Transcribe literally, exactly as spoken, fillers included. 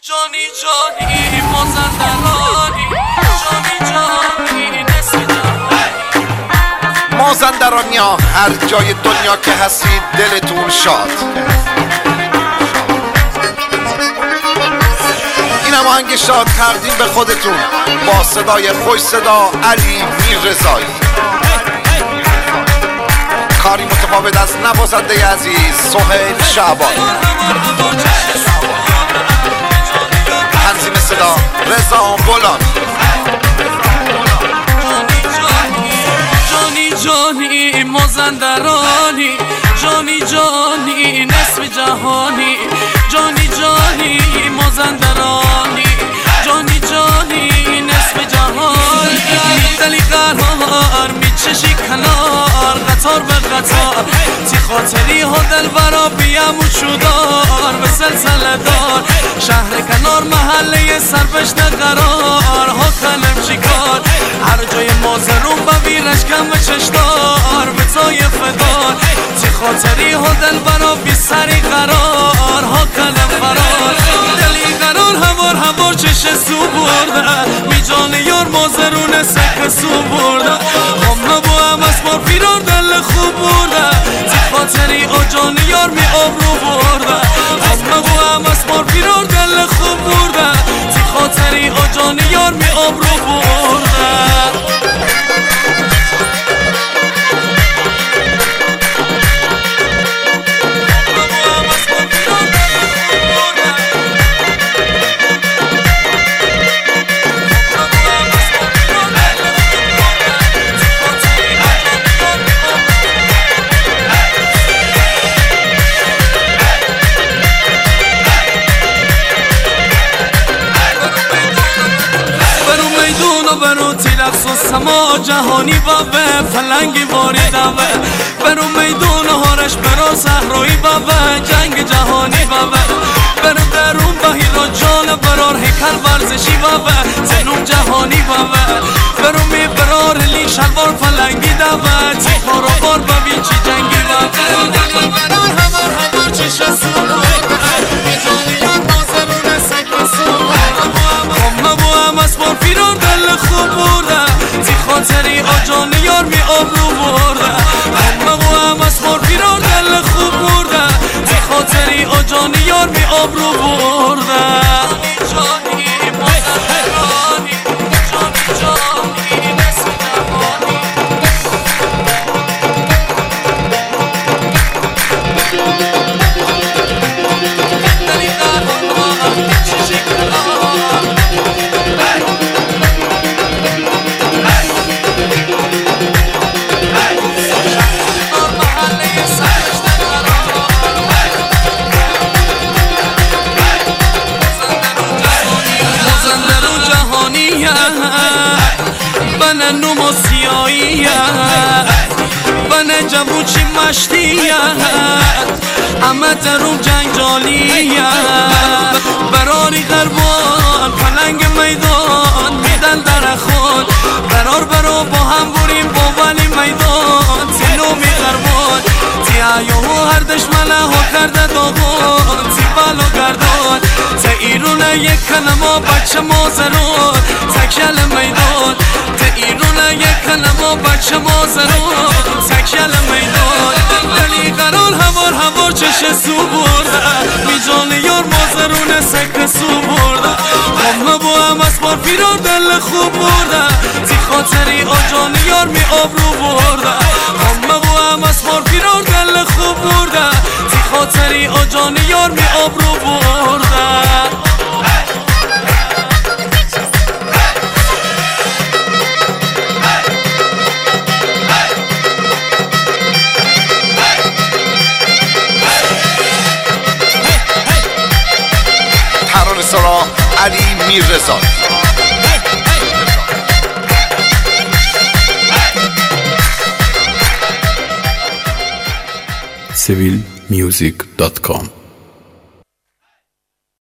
جانی جانی مازندرانی، جانی جانی نصف جهانی. مازندرانیا هر جای دنیا که هستید دلتون شاد. این هماهنگ شاد تقدیم به خودتون با صدای خوش صدا علی میررضایی. کاری متفاوت از نوازنده عزیز سهیل شعبان. تنظیم صدا رضا بولان. جانی جانی مازندرانی، جانی جانی نصف جهانی. جانی جانی مازندرانی، جانی جانی نصف جهانی. دلی قرار میچشی کنار، قطار به قطار تی خاطری ها دل برا بیم و چودار به سلسله دار. شهر کنار محله سربشت قرار ها کنم چیکار. هر جای مازرون ببیرش کم و چشدار به طایف دار. تی خاطری ها دل برا بی سری قرار ها کنم فرار. دلی قرار هوار هوار چش سو برده، می جان یار مازرون سک سو برده. همه با هم اسمار پیرار دل خوب برده، تی خاطری آ جان یار می آبرو برده. همه با هم اسمار پیرار دل خوب برده، تی خاطری آ جان یار می آبرو برده. رقص و سما جهانی بابه فلنگی واری دوه. برو میدون هارش برو صحرایی بابه جنگ جهانی بابه. برو درون بهیرا جان برار هیکل ورزشی بابه زنون جهانی بابه. برو می برار لی شلوار فلنگی دوه تی خارا بار ببین چی جنگی بابه. دلی برار همار همار چی شسو میجانی یاد مازرون سک سو. همه با هم اسمار پیران دل خوب برده، تی خاطری آ جان یار می آبرو برده. همه با هم اسمار پیران دل خوب برده، تی خاطری آ جان یار می آبرو برده. جانی مازندرانی، جانی جانی نصف جهانی. دلی قرار چشی کنار، بنه نوم و سیاییت بنه جووچی مشتیت همه دروم جنجالیت. براری غربان پلنگ میدان میدن در خود قرار برو با هم بریم با ولی میدان. تی نومی غربان تی ایوهو هر دشمنه ها کرده داغان. تی بلو گردان تی ایرونه یک کلمه بچه مازرون تکل میدان. تی ایرونه یک کلمه بچه مازرون تکل میدان. دلی قرار هوار هوار چش سو برده، می جان یار مازرون سک سو برده. همه با هم اسمار پیرار دل خوب برده، تی خاطری آ جان یار می آبرو برده. همه با هم اسمار پیرار دل خوب برده، تی خاطری آ جان یار می آبرو برده. سرا علی میررضایی. سیویل میوزیک دات کام